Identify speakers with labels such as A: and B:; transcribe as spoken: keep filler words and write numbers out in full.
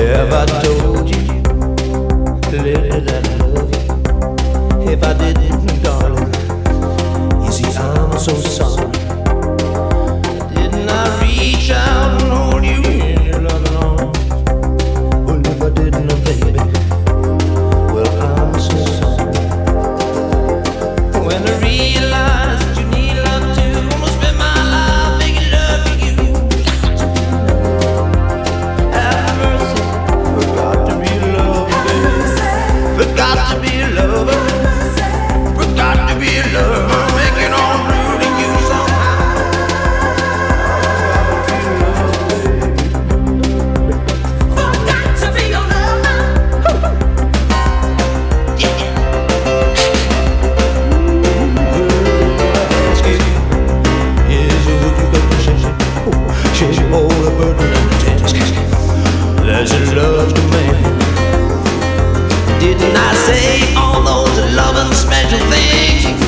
A: Have I told you, little that I love you? If I didn't, darling, you see I'm so sorry. Didn't I reach out and hold you in your loving arms? Well, if I didn't, baby, well, I'm so sorry. When I realize that you need love too, I'm gonna spend my life making love to you. Have mercy, forgot to be a lover, baby. Forgot to be a lover, forgot to be a lover, making on through to you somehow. Forgot to be a lover. Yeah. Shake all the burden and the tense. There's a love to man. Didn't I say all those loving special things?